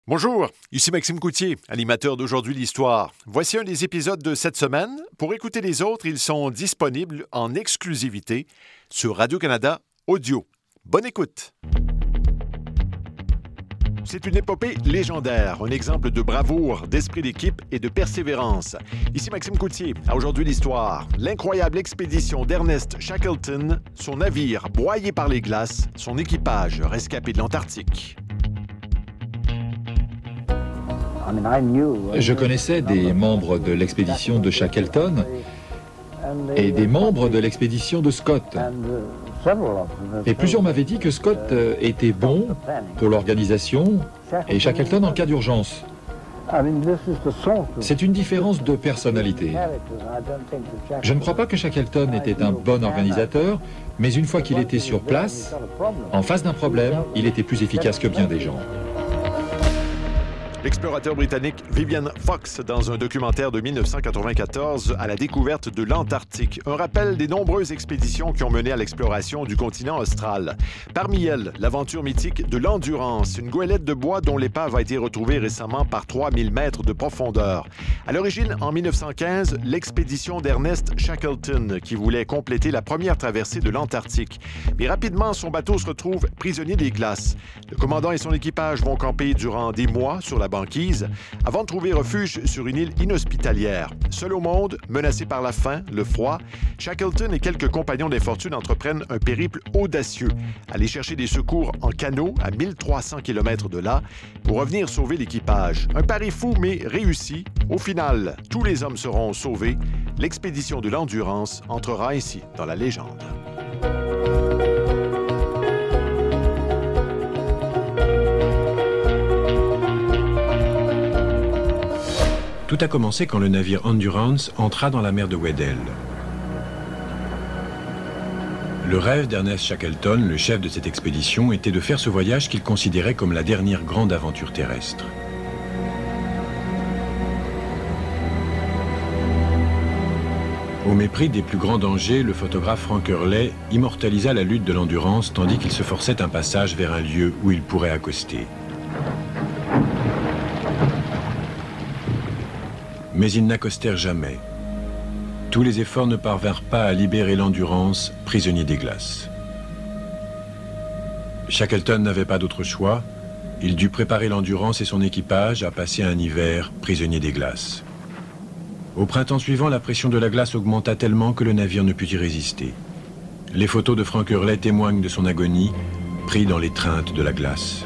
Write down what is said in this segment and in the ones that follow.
Bonjour, ici Maxime Coutier, animateur d'Aujourd'hui l'Histoire. Voici un des épisodes de cette semaine. Pour écouter les autres, ils sont disponibles en exclusivité sur Radio-Canada Audio. Bonne écoute! C'est une épopée légendaire, un exemple de bravoure, d'esprit d'équipe et de persévérance. Ici Maxime Coutier, à Aujourd'hui l'Histoire. L'incroyable expédition d'Ernest Shackleton, son navire broyé par les glaces, son équipage rescapé de l'Antarctique. Je connaissais des membres de l'expédition de Shackleton et des membres de l'expédition de Scott. Et plusieurs m'avaient dit que Scott était bon pour l'organisation et Shackleton en cas d'urgence. C'est une différence de personnalité. Je ne crois pas que Shackleton était un bon organisateur, mais une fois qu'il était sur place, en face d'un problème, il était plus efficace que bien des gens. L'explorateur britannique Vivian Fox dans un documentaire de 1994 à la découverte de l'Antarctique. Un rappel des nombreuses expéditions qui ont mené à l'exploration du continent austral. Parmi elles, l'aventure mythique de l'Endurance, une goélette de bois dont l'épave a été retrouvée récemment par 3000 mètres de profondeur. À l'origine, en 1915, l'expédition d'Ernest Shackleton qui voulait compléter la première traversée de l'Antarctique. Mais rapidement, son bateau se retrouve prisonnier des glaces. Le commandant et son équipage vont camper durant des mois sur la banquise, avant de trouver refuge sur une île inhospitalière. Seul au monde, menacé par la faim, le froid, Shackleton et quelques compagnons d'infortune entreprennent un périple audacieux, aller chercher des secours en canot à 1300 km de là pour revenir sauver l'équipage. Un pari fou mais réussi. Au final, tous les hommes seront sauvés. L'expédition de l'Endurance entrera ainsi dans la légende. Tout a commencé quand le navire Endurance entra dans la mer de Weddell. Le rêve d'Ernest Shackleton, le chef de cette expédition, était de faire ce voyage qu'il considérait comme la dernière grande aventure terrestre. Au mépris des plus grands dangers, le photographe Frank Hurley immortalisa la lutte de l'Endurance tandis qu'il se forçait un passage vers un lieu où il pourrait accoster. Mais ils n'accostèrent jamais. Tous les efforts ne parvinrent pas à libérer l'Endurance, prisonnier des glaces. Shackleton n'avait pas d'autre choix. Il dut préparer l'Endurance et son équipage à passer un hiver prisonnier des glaces. Au printemps suivant, la pression de la glace augmenta tellement que le navire ne put y résister. Les photos de Frank Hurley témoignent de son agonie, pris dans l'étreinte de la glace.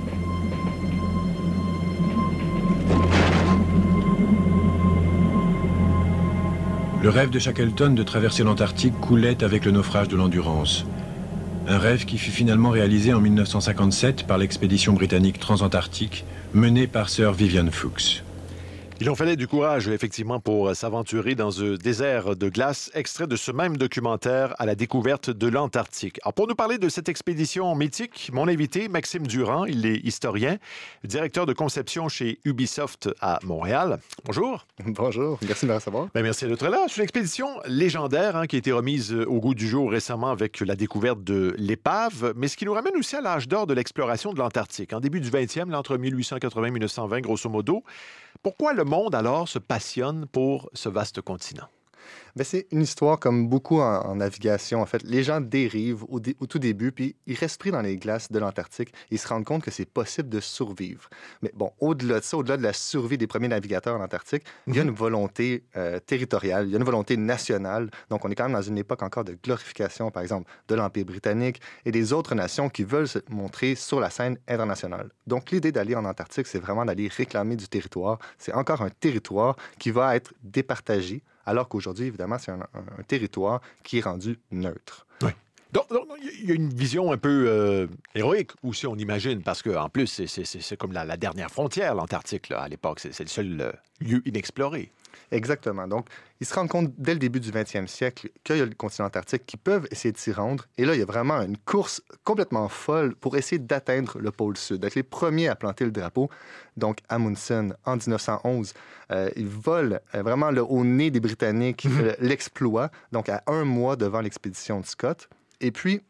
Le rêve de Shackleton de traverser l'Antarctique coulait avec le naufrage de l'Endurance. Un rêve qui fut finalement réalisé en 1957 par l'expédition britannique transantarctique menée par Sir Vivian Fuchs. Il en fallait du courage, effectivement, pour s'aventurer dans un désert de glace, extrait de ce même documentaire à la découverte de l'Antarctique. Alors, pour nous parler de cette expédition mythique, mon invité, Maxime Durand, il est historien, directeur de conception chez Ubisoft à Montréal. Bonjour. Bonjour, merci de me recevoir. Merci d'être là. C'est une expédition légendaire qui a été remise au goût du jour récemment avec la découverte de l'épave, mais ce qui nous ramène aussi à l'âge d'or de l'exploration de l'Antarctique. En début du 20e, entre 1880 et 1920, grosso modo. Pourquoi le monde, alors, se passionne pour ce vaste continent? Bien, c'est une histoire comme beaucoup en navigation. En fait, les gens dérivent au tout début, puis ils restent pris dans les glaces de l'Antarctique et ils se rendent compte que c'est possible de survivre. Mais bon, au-delà de ça, au-delà de la survie des premiers navigateurs en Antarctique, il y a une volonté territoriale, il y a une volonté nationale. Donc, on est quand même dans une époque encore de glorification, par exemple, de l'Empire britannique et des autres nations qui veulent se montrer sur la scène internationale. Donc, l'idée d'aller en Antarctique, c'est vraiment d'aller réclamer du territoire. C'est encore un territoire qui va être départagé, alors qu'aujourd'hui, évidemment, c'est un territoire qui est rendu neutre. Oui. Donc, il y a une vision un peu héroïque aussi, on imagine, parce qu'en plus, c'est comme la dernière frontière, l'Antarctique, là, à l'époque. C'est le seul lieu inexploré. Exactement. Donc, ils se rendent compte dès le début du 20e siècle qu'il y a le continent antarctique qui peuvent essayer de s'y rendre. Et là, il y a vraiment une course complètement folle pour essayer d'atteindre le pôle sud, d'être les premiers à planter le drapeau. Donc, Amundsen, en 1911, il vole vraiment au nez des Britanniques l'exploit, donc à un mois devant l'expédition de Scott. Et puis,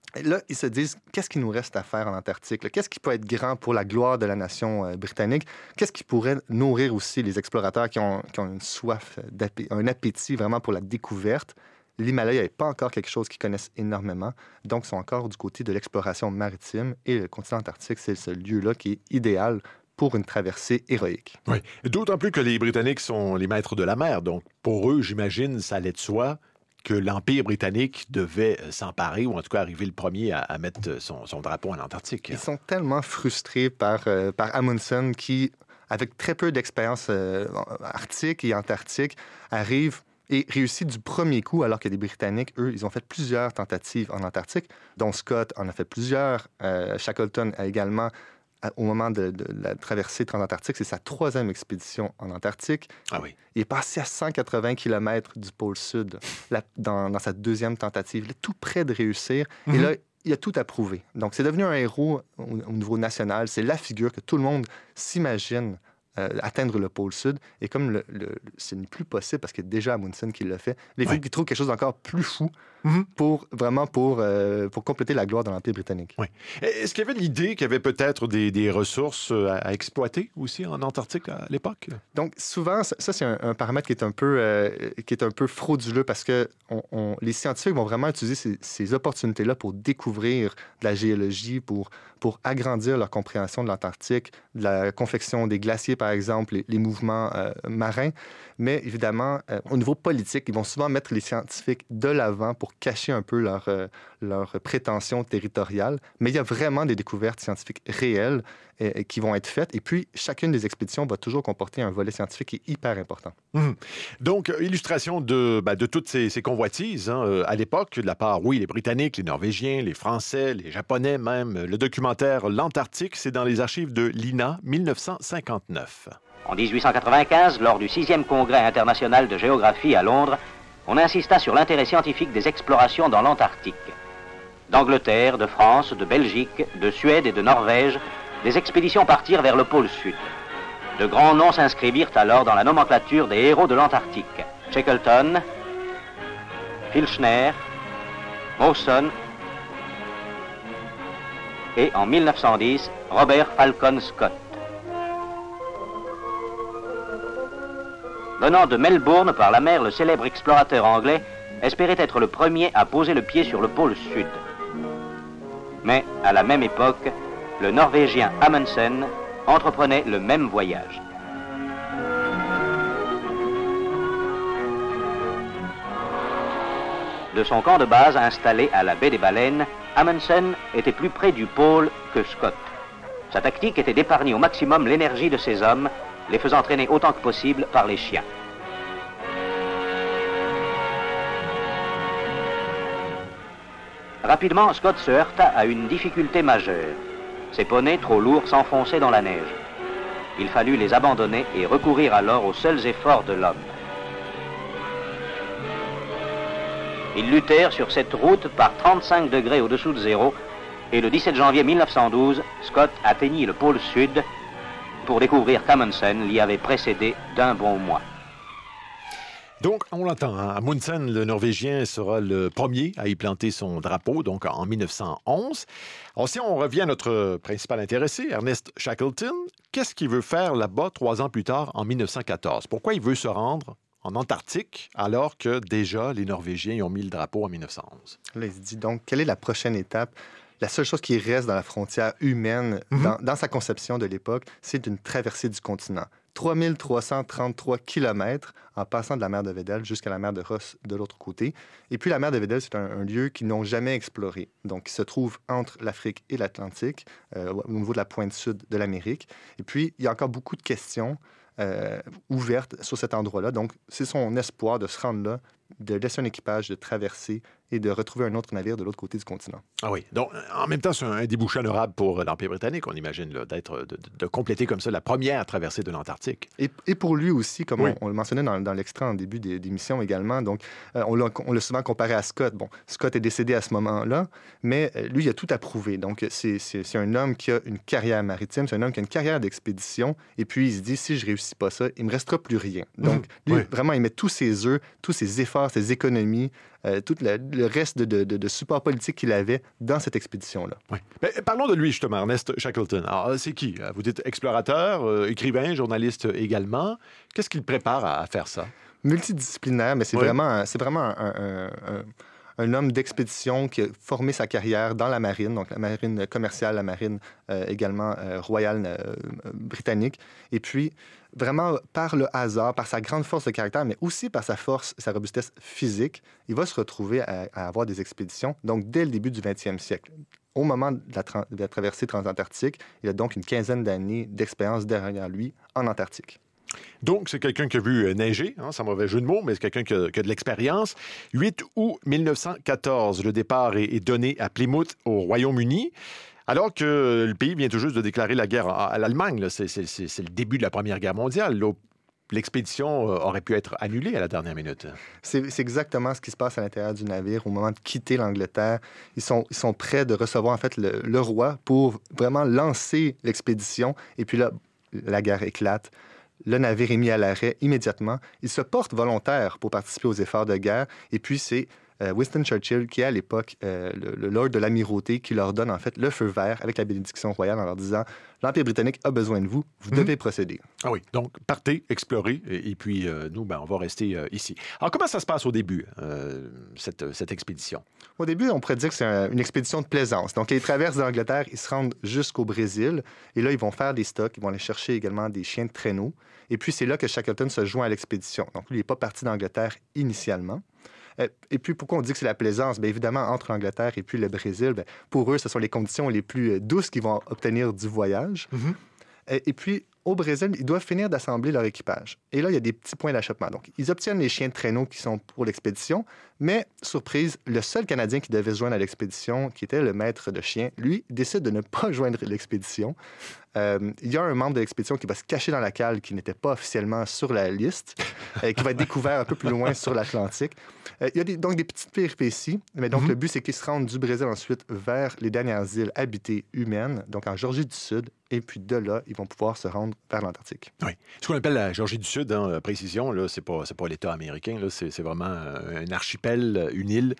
Et là, ils se disent, qu'est-ce qu'il nous reste à faire en Antarctique? Là? Qu'est-ce qui peut être grand pour la gloire de la nation britannique? Qu'est-ce qui pourrait nourrir aussi les explorateurs qui ont une soif, un appétit vraiment pour la découverte? L'Himalaya n'est pas encore quelque chose qu'ils connaissent énormément, donc ils sont encore du côté de l'exploration maritime, et le continent antarctique, c'est ce lieu-là qui est idéal pour une traversée héroïque. Oui, d'autant plus que les Britanniques sont les maîtres de la mer, donc pour eux, j'imagine, ça allait de soi que l'Empire britannique devait s'emparer, ou en tout cas arriver le premier à mettre son drapeau en Antarctique. Ils sont tellement frustrés par Amundsen qui, avec très peu d'expérience arctique et antarctique, arrive et réussit du premier coup, alors que les Britanniques, eux, ils ont fait plusieurs tentatives en Antarctique, dont Scott en a fait plusieurs. Shackleton a également, au moment de la traversée transantarctique, c'est sa 3e expédition en Antarctique. Ah oui. Il est passé à 180 km du pôle Sud dans sa 2e tentative, là, tout près de réussir. Et là, il a tout approuvé. Donc, c'est devenu un héros au niveau national. C'est la figure que tout le monde s'imagine atteindre le pôle Sud. Et comme ce n'est plus possible, parce que déjà Amundsen qui l'a fait, il faut qu'il trouve quelque chose d'encore plus fou pour compléter la gloire de l'Empire britannique. Oui. Est-ce qu'il y avait l'idée qu'il y avait peut-être des ressources à exploiter aussi en Antarctique à l'époque? Donc, souvent, ça c'est un paramètre qui est un peu frauduleux, parce que les scientifiques vont vraiment utiliser ces opportunités-là pour découvrir de la géologie, pour agrandir leur compréhension de l'Antarctique, de la confection des glaciers, par exemple, les mouvements marins. Mais évidemment, au niveau politique, ils vont souvent mettre les scientifiques de l'avant pour cacher un peu leur prétention territoriale. Mais il y a vraiment des découvertes scientifiques réelles qui vont être faites. Et puis, chacune des expéditions va toujours comporter un volet scientifique qui est hyper important. Donc, illustration de toutes ces convoitises à l'époque, de la part, oui, les Britanniques, les Norvégiens, les Français, les Japonais même. Le documentaire L'Antarctique, c'est dans les archives de l'INA, 1959. En 1895, lors du 6e congrès international de géographie à Londres, on insista sur l'intérêt scientifique des explorations dans l'Antarctique. D'Angleterre, de France, de Belgique, de Suède et de Norvège, des expéditions partirent vers le pôle Sud. De grands noms s'inscrivirent alors dans la nomenclature des héros de l'Antarctique. Shackleton, Filchner, Mawson et en 1910, Robert Falcon Scott. Venant de Melbourne par la mer, le célèbre explorateur anglais espérait être le premier à poser le pied sur le pôle Sud. Mais, à la même époque, le Norvégien Amundsen entreprenait le même voyage. De son camp de base installé à la baie des Baleines, Amundsen était plus près du pôle que Scott. Sa tactique était d'épargner au maximum l'énergie de ses hommes, les faisant traîner autant que possible par les chiens. Rapidement, Scott se heurta à une difficulté majeure. Ses poneys, trop lourds, s'enfonçaient dans la neige. Il fallut les abandonner et recourir alors aux seuls efforts de l'homme. Ils luttèrent sur cette route par 35 degrés au-dessous de zéro, et le 17 janvier 1912, Scott atteignit le pôle Sud pour découvrir qu'Amundsen l'y avait précédé d'un bon mois. Donc, on l'entend, Amundsen, le Norvégien, sera le premier à y planter son drapeau, donc en 1911. Alors, si on revient à notre principal intéressé, Ernest Shackleton, qu'est-ce qu'il veut faire là-bas 3 ans plus tard, en 1914? Pourquoi il veut se rendre en Antarctique, alors que déjà les Norvégiens y ont mis le drapeau en 1911? Là, il se dit donc, quelle est la prochaine étape? La seule chose qui reste dans la frontière humaine, dans sa conception de l'époque, c'est une traversée du continent. 3333 kilomètres en passant de la mer de Weddell jusqu'à la mer de Ross de l'autre côté. Et puis la mer de Weddell, c'est un lieu qu'ils n'ont jamais exploré. Donc, il se trouve entre l'Afrique et l'Atlantique, au niveau de la pointe sud de l'Amérique. Et puis, il y a encore beaucoup de questions ouvertes sur cet endroit-là. Donc, c'est son espoir de se rendre là, de laisser un équipage, de traverser et de retrouver un autre navire de l'autre côté du continent. Ah oui. Donc, en même temps, c'est un débouché honorable pour l'Empire britannique, on imagine, là, de compléter comme ça la première traversée de l'Antarctique. Et pour lui aussi, comme oui. on le mentionnait dans l'extrait en début d'émission également, donc on l'a souvent comparé à Scott. Bon, Scott est décédé à ce moment-là, mais lui, il a tout approuvé. Donc, c'est un homme qui a une carrière maritime, c'est un homme qui a une carrière d'expédition, et puis il se dit, si je réussis pas ça, il me restera plus rien. Donc, lui, vraiment, il met tous ses œufs, tous ses efforts efforts, ses économies, tout le reste de support politique qu'il avait dans cette expédition-là. Oui. Mais parlons de lui, justement, Ernest Shackleton. Alors, c'est qui? Vous dites explorateur, écrivain, journaliste également. Qu'est-ce qui le prépare à faire ça? Multidisciplinaire, mais c'est vraiment un homme d'expédition qui a formé sa carrière dans la marine, donc la marine commerciale, la marine également royale britannique. Et puis, vraiment, par le hasard, par sa grande force de caractère, mais aussi par sa force, sa robustesse physique, il va se retrouver à avoir des expéditions, donc dès le début du 20e siècle. Au moment de la traversée transantarctique, il a donc une quinzaine d'années d'expérience derrière lui en Antarctique. Donc, c'est quelqu'un qui a vu neiger, hein, c'est un mauvais jeu de mots, mais c'est quelqu'un qui a de l'expérience. 8 août 1914, le départ est donné à Plymouth, au Royaume-Uni, alors que le pays vient tout juste de déclarer la guerre à l'Allemagne. Là. C'est le début de la Première Guerre mondiale. Là, l'expédition aurait pu être annulée à la dernière minute. C'est exactement ce qui se passe à l'intérieur du navire au moment de quitter l'Angleterre. Ils sont prêts de recevoir en fait le roi pour vraiment lancer l'expédition. Et puis là, la guerre éclate. Le navire est mis à l'arrêt immédiatement. Il se porte volontaire pour participer aux efforts de guerre. Et puis, c'est Winston Churchill, qui est à l'époque le lord de l'amirauté, qui leur donne en fait le feu vert avec la bénédiction royale en leur disant « L'Empire britannique a besoin de vous, vous devez procéder. » Ah oui, donc partez, explorez, et puis nous, on va rester ici. Alors, comment ça se passe au début, cette expédition? Au début, on pourrait dire que c'est une expédition de plaisance. Donc, ils traversent l'Angleterre, ils se rendent jusqu'au Brésil, et là, ils vont faire des stocks, ils vont aller chercher également des chiens de traîneau, et puis c'est là que Shackleton se joint à l'expédition. Donc, lui, il n'est pas parti d'Angleterre initialement. Et puis, pourquoi on dit que c'est la plaisance? Bien évidemment, entre l'Angleterre et puis le Brésil, bien, pour eux, ce sont les conditions les plus douces qu'ils vont obtenir du voyage. Mm-hmm. Et puis, au Brésil, ils doivent finir d'assembler leur équipage. Et là, il y a des petits points d'achoppement. Donc, ils obtiennent les chiens de traîneau qui sont pour l'expédition, mais, surprise, le seul Canadien qui devait se joindre à l'expédition, qui était le maître de chien, lui, décide de ne pas joindre l'expédition. Il y a un membre de l'expédition qui va se cacher dans la cale, qui n'était pas officiellement sur la liste, qui va être découvert un peu plus loin sur l'Atlantique. Il y a donc des petites péripéties, mais donc le but, c'est qu'ils se rendent du Brésil ensuite vers les dernières îles habitées humaines, donc en Georgie du Sud, et puis de là, ils vont pouvoir se rendre vers l'Antarctique. Oui. Ce qu'on appelle la Georgie du Sud, hein, précision, là, c'est pas l'État américain, là, c'est vraiment un archipel, une île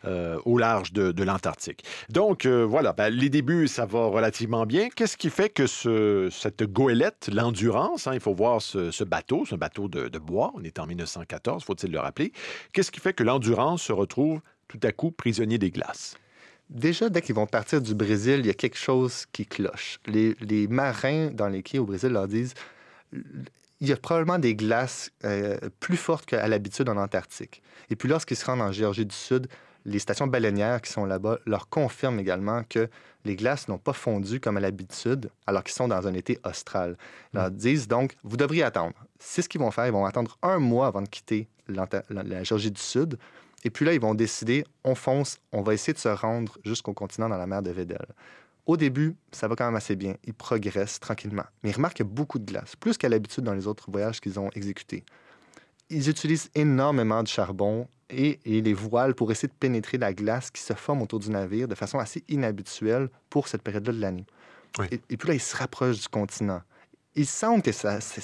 au large de l'Antarctique. Donc, voilà, les débuts, ça va relativement bien. Qu'est-ce qui fait que cette goélette, l'Endurance, hein, il faut voir ce bateau, c'est un bateau de bois, on est en 1914, faut-il le rappeler. Qu'est-ce qui fait que l'Endurance se retrouve tout à coup prisonnier des glaces? Déjà, dès qu'ils vont partir du Brésil, il y a quelque chose qui cloche. Les marins dans les quais au Brésil leur disent il y a probablement des glaces plus fortes qu'à l'habitude en Antarctique. Et puis lorsqu'ils se rendent en Géorgie du Sud, les stations baleinières qui sont là-bas leur confirment également que les glaces n'ont pas fondu comme à l'habitude, alors qu'ils sont dans un été austral. Ils leur disent donc, vous devriez attendre. C'est ce qu'ils vont faire. Ils vont attendre 1 mois avant de quitter la Géorgie du Sud. Et puis là, ils vont décider, on fonce, on va essayer de se rendre jusqu'au continent dans la mer de Weddell. Au début, ça va quand même assez bien. Ils progressent tranquillement. Mais ils remarquent qu'il y a beaucoup de glace, plus qu'à l'habitude dans les autres voyages qu'ils ont exécutés. Ils utilisent énormément de charbon et les voiles pour essayer de pénétrer la glace qui se forme autour du navire de façon assez inhabituelle pour cette période-là de l'année. Oui. Et puis là, ils se rapprochent du continent. Ils sentent que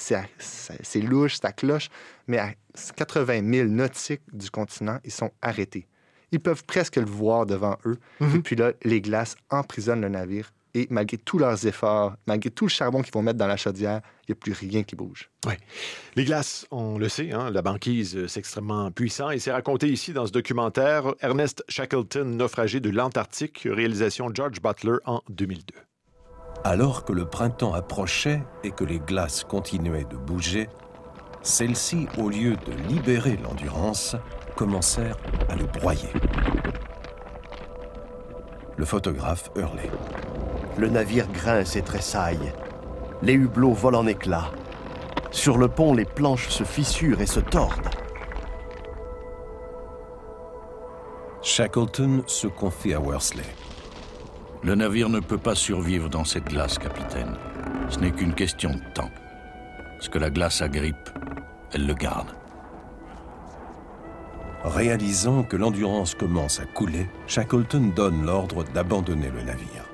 c'est louche, ça cloche, mais à 80 000 nautiques du continent, ils sont arrêtés. Ils peuvent presque le voir devant eux. Mm-hmm. Et puis là, les glaces emprisonnent le navire. Et malgré tous leurs efforts, malgré tout le charbon qu'ils vont mettre dans la chaudière, il n'y a plus rien qui bouge. Oui. Les glaces, on le sait, hein, la banquise, c'est extrêmement puissant. Et c'est raconté ici dans ce documentaire Ernest Shackleton, naufragé de l'Antarctique, réalisation George Butler en 2002. Alors que le printemps approchait et que les glaces continuaient de bouger, celles-ci, au lieu de libérer l'Endurance, commencèrent à le broyer. Le photographe hurlait. Le navire grince et tressaille. Les hublots volent en éclats. Sur le pont, les planches se fissurent et se tordent. Shackleton se confie à Worsley. Le navire ne peut pas survivre dans cette glace, capitaine. Ce n'est qu'une question de temps. Ce que la glace agrippe, elle le garde. Réalisant que l'Endurance commence à couler, Shackleton donne l'ordre d'abandonner le navire.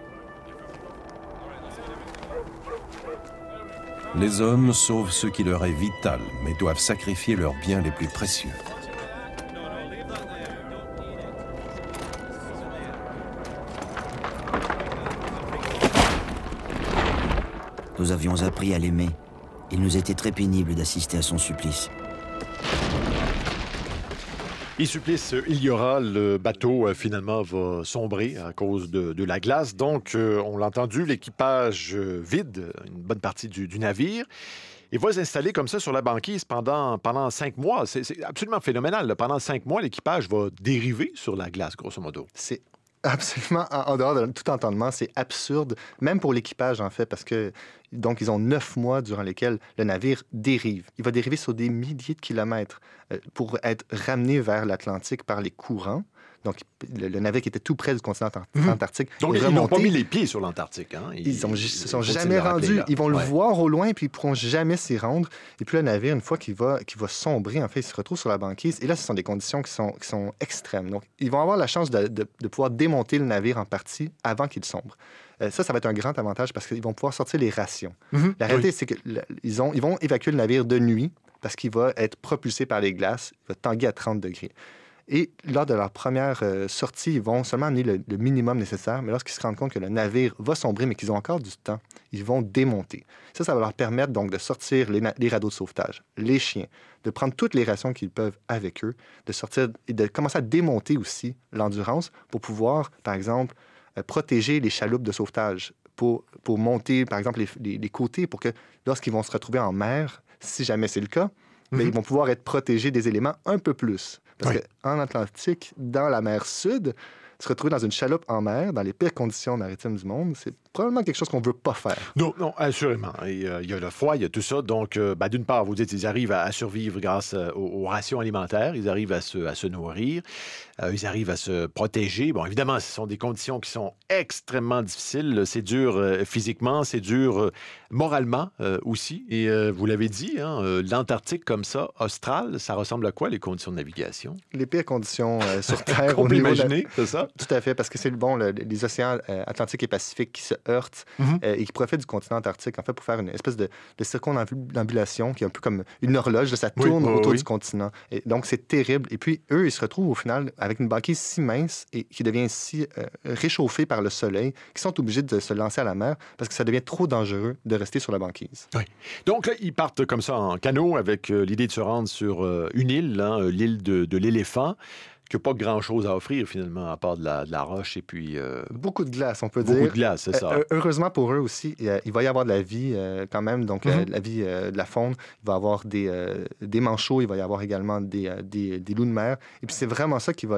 Les hommes sauvent ce qui leur est vital, mais doivent sacrifier leurs biens les plus précieux. nous avions appris à l'aimer, il nous était très pénible d'assister à son supplice. Et supplice, il y aura, le bateau finalement va sombrer à cause de la glace. Donc, on l'a entendu, l'équipage vide une bonne partie du navire et va s'installer comme ça sur la banquise pendant 5 mois. C'est absolument phénoménal, là. Pendant 5 mois, l'équipage va dériver sur la glace, grosso modo. C'est absolument en dehors de tout entendement. C'est absurde, même pour l'équipage, en fait, parce que donc ils ont 9 mois durant lesquels le navire dérive. Il va dériver sur des milliers de kilomètres pour être ramené vers l'Atlantique par les courants. Donc, le navire qui était tout près du continent antarctique. Donc, ils n'ont pas mis les pieds sur l'Antarctique. Hein? Ils ne se sont jamais rendus. Ils vont le voir au loin, puis ils ne pourront jamais s'y rendre. Et puis, le navire, une fois qu'il va sombrer, en fait, il se retrouve sur la banquise. Et là, ce sont des conditions qui sont extrêmes. Donc, ils vont avoir la chance de pouvoir démonter le navire en partie avant qu'il sombre. Ça va être un grand avantage parce qu'ils vont pouvoir sortir les rations. La réalité, c'est qu'ils vont évacuer le navire de nuit parce qu'il va être propulsé par les glaces. Il va tanguer à 30 degrés. Et lors de leur première sortie, ils vont seulement amener le minimum nécessaire, mais lorsqu'ils se rendent compte que le navire va sombrer, mais qu'ils ont encore du temps, ils vont démonter. Ça va leur permettre donc de sortir les radeaux de sauvetage, les chiens, de prendre toutes les rations qu'ils peuvent avec eux, de sortir et de commencer à démonter aussi l'Endurance pour pouvoir, par exemple, protéger les chaloupes de sauvetage, pour monter, par exemple, les côtés, pour que lorsqu'ils vont se retrouver en mer, si jamais c'est le cas, mais ils vont pouvoir être protégés des éléments un peu plus. Parce qu'en Atlantique, dans la mer Sud, se retrouver dans une chaloupe en mer, dans les pires conditions maritimes du monde, c'est probablement quelque chose qu'on ne veut pas faire. Non, assurément. Et il y a le froid, il y a tout ça. Donc, d'une part, vous dites, ils arrivent à survivre grâce aux rations alimentaires, ils arrivent à se nourrir, ils arrivent à se protéger. Bon, évidemment, ce sont des conditions qui sont extrêmement difficiles. C'est dur physiquement, c'est dur moralement aussi. Et vous l'avez dit, l'Antarctique comme ça, austral, ça ressemble à quoi, les conditions de navigation? Les pires conditions sur Terre. On peut imaginer, c'est ça? Tout à fait, parce que c'est les océans Atlantique et Pacifique qui se heurtent et qui profitent du continent antarctique, en fait, pour faire une espèce de circumambulation qui est un peu comme une horloge, ça tourne autour du continent. Et donc, c'est terrible. Et puis, eux, ils se retrouvent au final avec une banquise si mince et qui devient si réchauffée par le soleil qu'ils sont obligés de se lancer à la mer parce que ça devient trop dangereux de rester sur la banquise. Oui. Donc, là, ils partent comme ça en canot avec l'idée de se rendre sur une île, l'île de l'Éléphant, qui n'a pas grand-chose à offrir, finalement, à part de la roche et puis... Beaucoup de glace, on peut dire. Beaucoup de glace, c'est ça. Heureusement pour eux aussi, il va y avoir de la vie quand même, donc la vie de la faune. Il va y avoir des manchots, il va y avoir également des loups de mer. Et puis c'est vraiment ça qui va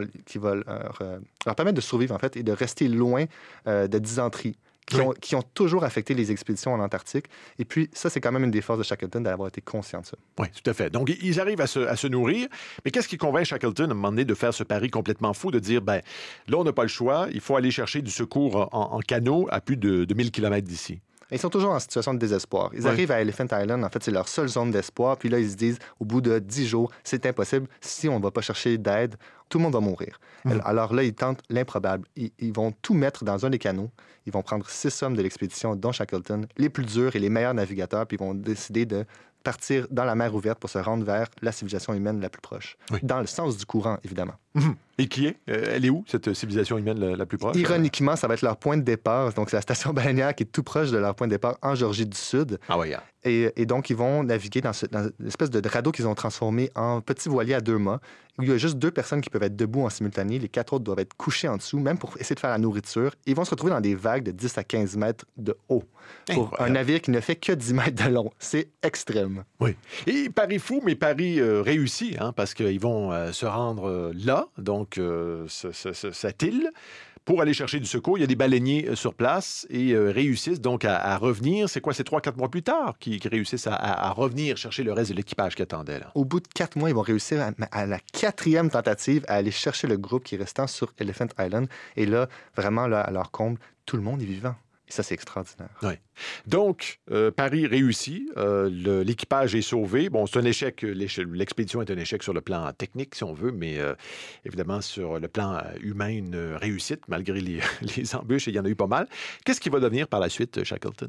leur permettre de survivre, en fait, et de rester loin de dysenterie. Qui ont toujours affecté les expéditions en Antarctique. Et puis, ça, c'est quand même une des forces de Shackleton d'avoir été conscient de ça. Oui, tout à fait. Donc, ils arrivent à se nourrir. Mais qu'est-ce qui convainc Shackleton, à un moment donné, de faire ce pari complètement fou, de dire, là, on n'a pas le choix, il faut aller chercher du secours en canot à plus de 1000 km d'ici. Ils sont toujours en situation de désespoir. Ils arrivent à Elephant Island, en fait, c'est leur seule zone d'espoir. Puis là, ils se disent, au bout de 10 jours, c'est impossible. Si on ne va pas chercher d'aide, tout le monde va mourir. Alors là, ils tentent l'improbable. Ils vont tout mettre dans un des canots. Ils vont prendre 6 hommes de l'expédition, dont Shackleton, les plus durs et les meilleurs navigateurs, puis ils vont décider de partir dans la mer ouverte pour se rendre vers la civilisation humaine la plus proche. Dans le sens du courant, évidemment. Et qui est? Elle est où, cette civilisation humaine la plus proche? Ironiquement, ça va être leur point de départ. Donc, c'est la station balnéaire qui est tout proche de leur point de départ en Géorgie du Sud. Ah oui, Et donc, ils vont naviguer dans une espèce de radeau qu'ils ont transformé en petit voilier à 2 mâts, où il y a juste 2 personnes qui peuvent être debout en simultané. Les 4 autres doivent être couchés en dessous, même pour essayer de faire la nourriture. Ils vont se retrouver dans des vagues de 10 à 15 mètres de haut pour un navire qui ne fait que 10 mètres de long. C'est extrême. Oui. Et pari fou, mais pari réussi, parce qu'ils vont se rendre là, donc cette île, pour aller chercher du secours. Il y a des baleiniers sur place et réussissent donc à revenir. C'est quoi, c'est 3-4 mois plus tard qu'ils réussissent à revenir chercher le reste de l'équipage qui attendait, là? Au bout de 4 mois, ils vont réussir à la 4e tentative à aller chercher le groupe qui est restant sur Elephant Island. Et là, vraiment, là, à leur comble, tout le monde est vivant. Et ça, c'est extraordinaire. Oui. Donc, pari réussi. L'équipage est sauvé. Bon, c'est un échec. L'expédition est un échec sur le plan technique, si on veut, mais évidemment, sur le plan humain, une réussite, malgré les embûches, et il y en a eu pas mal. Qu'est-ce qui va devenir par la suite, Shackleton?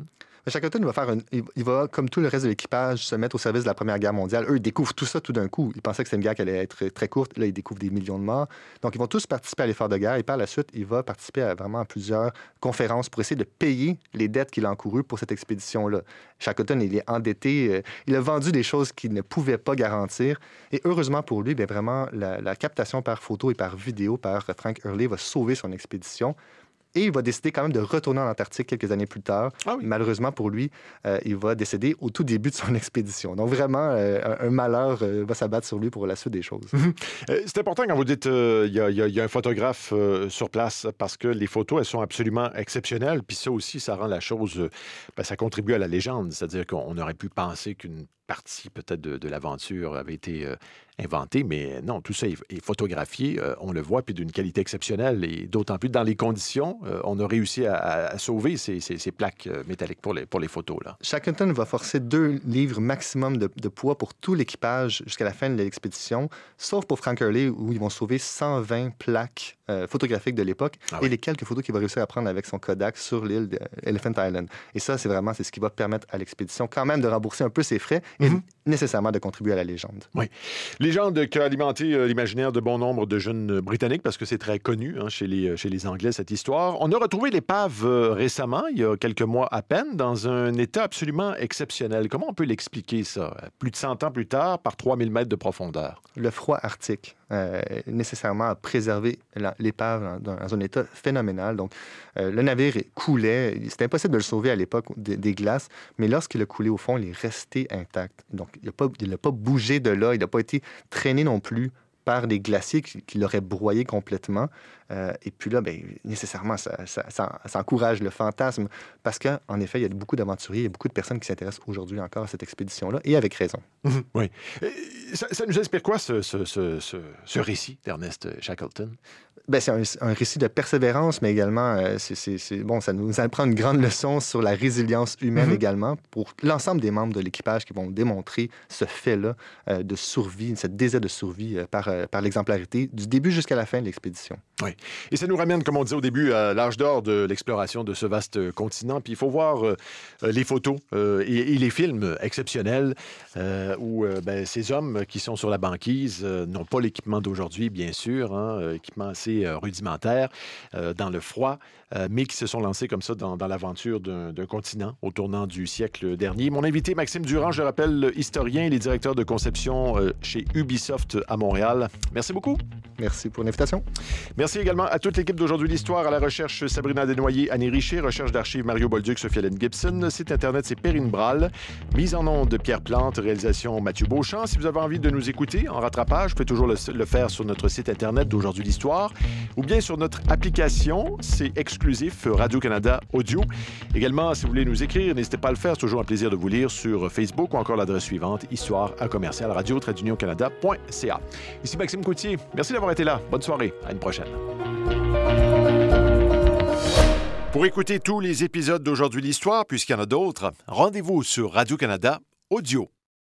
Mais Shackleton il va, comme tout le reste de l'équipage, se mettre au service de la Première Guerre mondiale. Eux, ils découvrent tout ça tout d'un coup. Ils pensaient que c'était une guerre qui allait être très courte. Là, ils découvrent des millions de morts. Donc, ils vont tous participer à l'effort de guerre. Et par la suite, il va participer à plusieurs conférences pour essayer de payer les dettes qu'il a encourues pour cette expédition-là. Shackleton, il est endetté. Il a vendu des choses qu'il ne pouvait pas garantir. Et heureusement pour lui, bien, vraiment, la captation par photo et par vidéo par Frank Hurley va sauver son expédition. Et il va décider quand même de retourner en Antarctique quelques années plus tard. Ah oui. Malheureusement pour lui, il va décéder au tout début de son expédition. Donc vraiment, un malheur va s'abattre sur lui pour la suite des choses. C'est important quand vous dites il y a un photographe sur place parce que les photos, elles sont absolument exceptionnelles. Puis ça aussi, ça rend la chose... ça contribue à la légende. C'est-à-dire qu'on aurait pu penser qu'une partie peut-être de l'aventure avait été inventée, mais non, tout ça est photographié, on le voit, puis d'une qualité exceptionnelle, et d'autant plus dans les conditions, on a réussi à sauver ces plaques métalliques pour les photos. Là. Shackleton va forcer 2 livres maximum de poids pour tout l'équipage jusqu'à la fin de l'expédition, sauf pour Frank Hurley, où ils vont sauver 120 plaques photographiques de l'époque et les quelques photos qu'il va réussir à prendre avec son Kodak sur l'île d'Elephant Island. Et ça, c'est ce qui va permettre à l'expédition quand même de rembourser un peu ses frais et nécessairement de contribuer à la légende. Oui. Légende qui a alimenté l'imaginaire de bon nombre de jeunes Britanniques parce que c'est très connu chez les Anglais, cette histoire. On a retrouvé l'épave récemment, il y a quelques mois à peine, dans un état absolument exceptionnel. Comment on peut l'expliquer, ça? Plus de 100 ans plus tard, par 3000 mètres de profondeur. Le froid arctique nécessairement a préservé l'épave dans un état phénoménal. Donc, le navire coulait. C'était impossible de le sauver à l'époque des glaces, mais lorsqu'il a coulé au fond, il est resté intact. Donc, il n'a pas bougé de là. Il n'a pas été traîné non plus par des glaciers qui l'auraient broyé complètement. Et puis là, bien, nécessairement, ça encourage le fantasme parce qu'en effet, il y a beaucoup d'aventuriers, il y a beaucoup de personnes qui s'intéressent aujourd'hui encore à cette expédition-là, et avec raison. Oui. Ça nous inspire quoi, ce récit d'Ernest Shackleton? Bien, c'est un récit de persévérance, mais également, ça nous apprend une grande leçon sur la résilience humaine également pour l'ensemble des membres de l'équipage qui vont démontrer ce fait-là de survie, ce désir de survie par l'exemplarité du début jusqu'à la fin de l'expédition. Oui. Et ça nous ramène, comme on disait au début, à l'âge d'or de l'exploration de ce vaste continent. Puis il faut voir les photos et les films exceptionnels où ces hommes qui sont sur la banquise n'ont pas l'équipement d'aujourd'hui, bien sûr, équipement assez rudimentaire, dans le froid, mais qui se sont lancés comme ça dans l'aventure d'un continent au tournant du siècle dernier. Mon invité, Maxime Durand, je rappelle, historien, il est directeur de conception chez Ubisoft à Montréal. Merci beaucoup. Merci pour l'invitation. Merci également à toute l'équipe d'Aujourd'hui l'Histoire, à la recherche Sabrina Desnoyers, Annie Richer, recherche d'archives Mario Bolduc, Sophie-Hélène Gibson, site Internet c'est Perrine Brall, mise en onde de Pierre Plante, réalisation Mathieu Beauchamp. Si vous avez envie de nous écouter en rattrapage, vous pouvez toujours le faire sur notre site Internet d'Aujourd'hui l'Histoire ou bien sur notre application, c'est exclusif Radio-Canada Audio. Également, si vous voulez nous écrire, n'hésitez pas à le faire, c'est toujours un plaisir de vous lire sur Facebook ou encore l'adresse suivante, histoire@radio-canada.ca. Ici Maxime Coutier, merci d'avoir été là. Bonne soirée, à une prochaine. Pour écouter tous les épisodes d'Aujourd'hui l'Histoire, puisqu'il y en a d'autres, rendez-vous sur Radio-Canada Audio.